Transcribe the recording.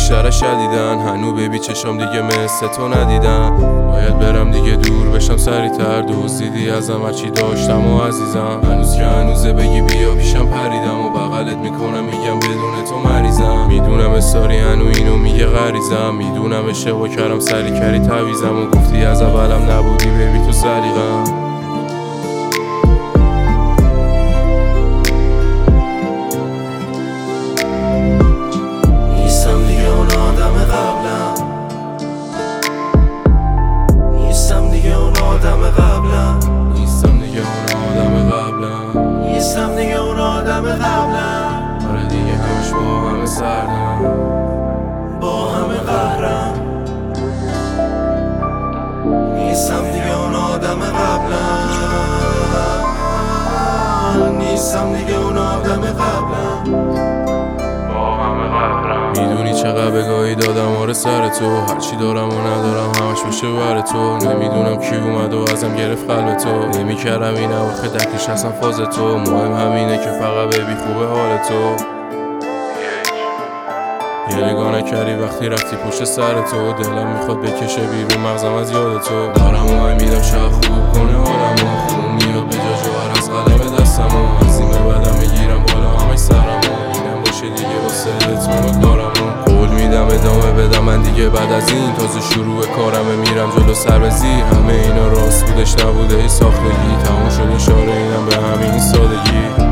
بیشتر شدیدن. هنو ببی چشام دیگه مثل تو ندیدن. باید برم دیگه دور بشم سریعتر. دزدیدی ازم هرچی داشتم و عزیزم. هنوز که هنوزه بگی بیا پیشم پریدم و بغلت میکنم میگم بدون تو مریضم. میدونم استاری هنو اینو میگه غریزم. میدونم اشتباه کردم سری کردی تعویزم و گفتی از اولم نبودی ببی تو سلیقم. آره دیگه همش با همه سردم، با همه قهرم. نیستم دیگه اون آدم قبلم. نیستم دیگه اون آدم قبلم، با همه قهرم. میدونی چقدر بگاهی دادم آره سر تو. هرچی دارم و ندارم همش میشه بر تو. نمیدونم کی اومد و ازم گرفت قلب تو. نمیکردم این اواخه دکش اصلا فاز تو. مهم همینه که فقط ببی خوبه حال تو. یه نگاه نکردی وقتی رفتی پشت سر تو. دلم میخواد بکشه بیرون مغزم از یاد تو. دارم و میدم شاید خوب کنه حالمو. خون میاد به جا جوهر از قلم دستمو. از این به بعدم میگیرم بالا همش سرمو. اینم باشه دیگه واسه اتمام کارمو. قول میدم ادامه بدم من دیگه بعد از این. تازه شروع کارمه میرم جلو سر به زیر. همه اینا راست بودش نبوده ای ساختگی. تموم شد اشاره اینم به همین سادگی.